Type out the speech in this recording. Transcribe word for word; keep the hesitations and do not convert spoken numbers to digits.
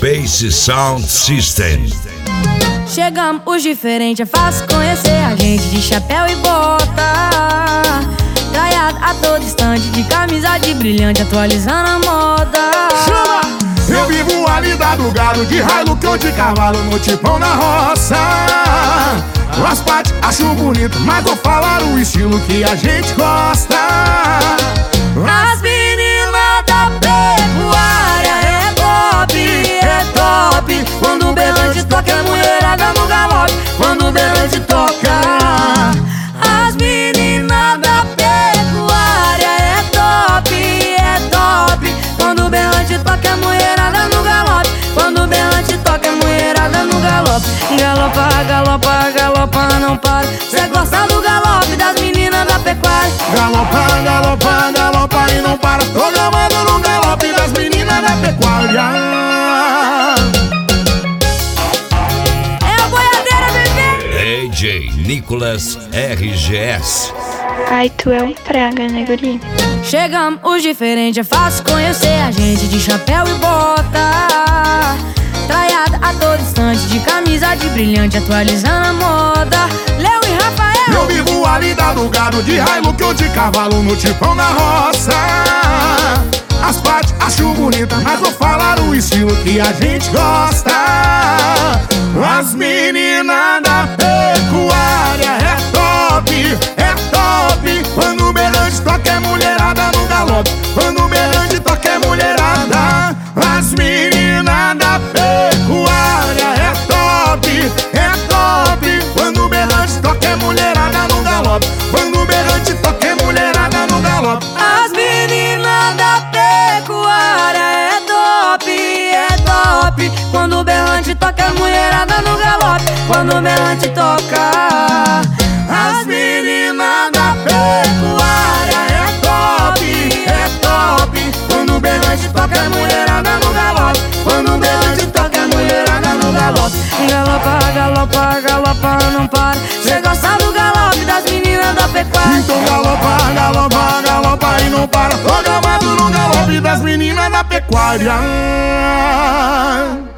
Space Sound System. Chegamos os diferentes, é fácil conhecer a gente de chapéu e bota, traiado a todo instante, de camisa de brilhante, atualizando a moda. Chama! Eu vivo a lida do gado, de Hilux ou de cavalo, no tipão na roça. As partes acho bonito, mas vou falar o estilo que a gente gosta. As meninas da pecuária é top, é top. Quando o berrante toca, é mulherada no galope. Quando o berrante toca, as meninas da pecuária é top, é top. Quando o berrante toca, é mulherada no galope. Quando o berrante toca, é mulherada no galope. Galopa, galopa, galopa, não para. Cê gosta do galope das meninas da pecuária. Galopa, galopa, galopa e não para. Tô gravando no galope das meninas da pecuária. É a boiadeira, bebê. D J Nicolas R G S. Ai, tu é um praga, né, guri? Chegamos os diferentes, é fácil conhecer a gente de chapéu e bota, traiada a todo instante, de camisa de brilhante, atualizando a moda. Léo e Rafael. Eu vivo a lida do gado, de Hilux ou de cavalo, no tipão na roça. As partes acho bonita, mas vou falar o estilo que a gente gosta. As meninas da pecuária é top, é top. Quando o berrante toca, é mulherada no galope. Quando o berrante toca, é mulherada. As meninas da pecuária é top, é top. Quando o berrante toca, é mulherada no galope. Quando o berrante toca, é mulherada no galope. As meninas da pecuária é top, é top. Quando o berrante toca, é mulherada no galope. Quando o berrante toca, as meninas da pecuária é top, é top. Quando o berrante toca, é mulherada no galope. Quando o berrante toca, é mulherada no galope. galopa, galopa, galopa, não para. Cê gosta do galope das meninas da pecuária. Então galopa, galopa, galopa e não para. Tô gravado no galope das meninas da pecuária.